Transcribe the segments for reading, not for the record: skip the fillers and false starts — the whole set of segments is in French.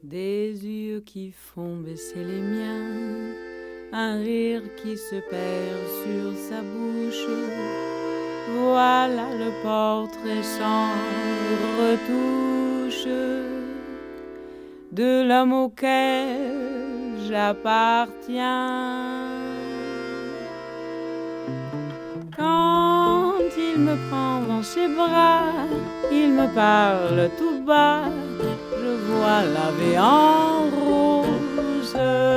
Des yeux qui font baisser les miens, un rire qui se perd sur sa bouche. Voilà le portrait sans retouche de l'homme auquel j'appartiens. Quand il me prend dans ses bras, il me parle tout bas, je vois la vie en rose.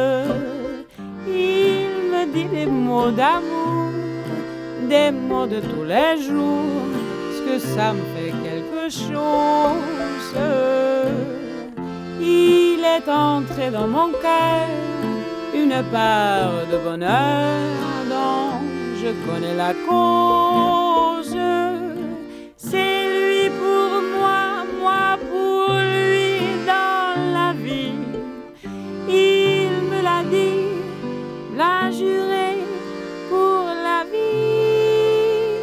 Il me dit des mots d'amour, des mots de tous les jours, parce que ça me fait quelque chose. Il est entré dans mon cœur une part de bonheur dont je connais la cause. C'est lui pour moi, moi pour lui dans la vie. Il me l'a dit, l'a juré pour la vie.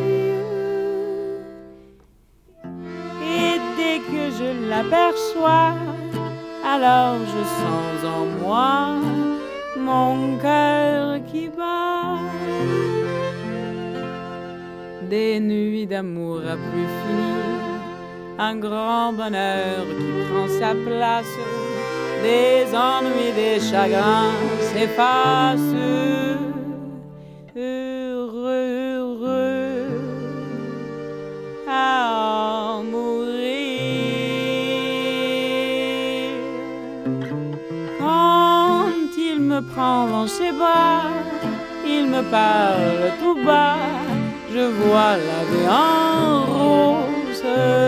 Et dès que je l'aperçois, alors je sens en moi mon cœur qui bat. Des nuits d'amour à plus finir, un grand bonheur qui prend sa place, des ennuis, des chagrins s'effacent. Heureux, heureux à en mourir. Quand il me prend dans ses bras, il me parle tout bas, je vois la vie en rose.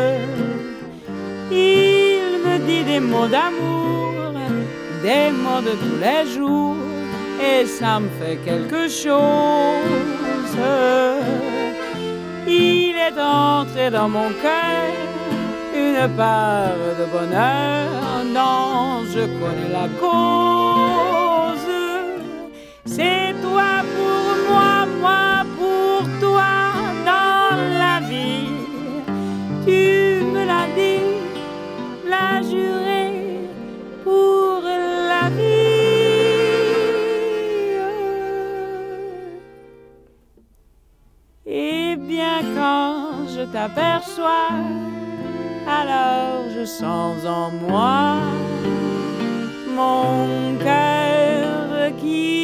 Il me dit des mots d'amour, des mots de tous les jours, et ça me fait quelque chose. Il est entré dans mon cœur une part de bonheur dont je connais la cause. C'est toi pour moi, moi pour toi dans la vie. Tu me l'as dit, l'as juré pour la vie. Et bien quand je t'aperçois, alors je sens en moi mon cœur qui